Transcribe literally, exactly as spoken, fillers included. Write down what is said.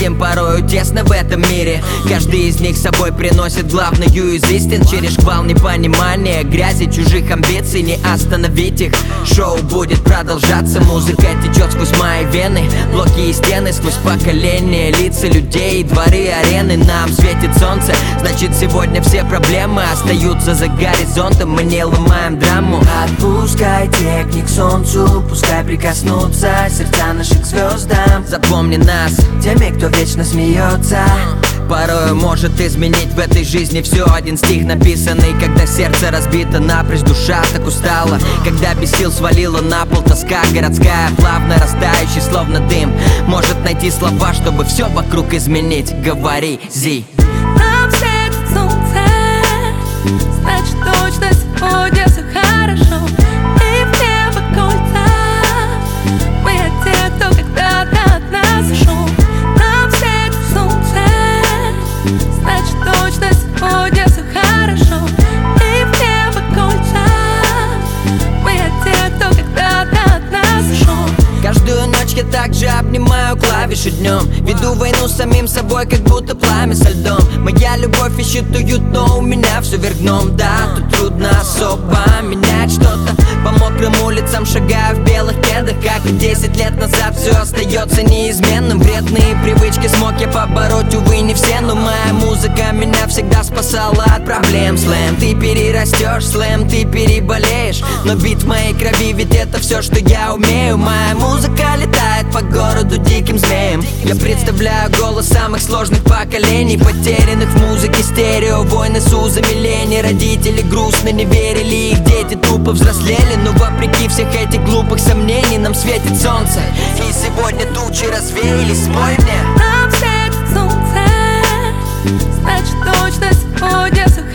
Людям порою тесно в этом мире. Каждый из них с собой приносит главную из истин. Через шквал непонимания, грязи, чужих амбиций не остановить их. Шоу будет продолжаться, музыка течет сквозь мои вены. Блоки и стены, сквозь поколения, лица людей, дворы, арены. Нам светит солнце, значит сегодня все проблемы остаются за горизонтом. Мы не ломаем драму. Отпускай техник к солнцу, пускай прикоснутся сердца наших к звездам. Запомни нас теми, кто вечно смеется. Порою может изменить в этой жизни все. Один стих написанный, когда сердце разбито напрочь, душа так устала, когда без сил свалила на пол тоска городская, плавно растающий, словно дым. Может найти слова, чтобы все вокруг изменить. Говори, Зи. Нам светит солнце, значит точно сегодня все хорошо. И в небо кольца, мы те, кто когда-то от нас ушел. Нам светит солнце, значит точно сегодня все хорошо. И в небо кольца, мы те, кто когда-то от нас ушел. Каждую ночь я также обнимаю клавиши днем. Веду войну с самим собой, как будто пламя со льдом. Моя любовь ищет уют, но у меня все вверх дном. Да, тут трудно особо менять что-то. По мокрым улицам шагаю в белых кедах, как и десять лет назад. Все остается неизменным. Вредные привычки смог я побороть, увы, не все. Но моя музыка меня всегда спасала от проблем. Слэм, ты перерастешь, слэм, ты переболеешь. Но бит в моей крови, ведь это все, что я умею. Моя музыка летает по городу диким змеем. Я представляю голос самых сложных поколений, потерянных в музыке стерео. Войны с узами лени. Родители грустно не верили, их дети тупо взрослели. Но вопреки всех этих глупых сомнений нам светит солнце. И сегодня тучи развеялись, спой мне. Нам светит солнце, значит точно сегодня все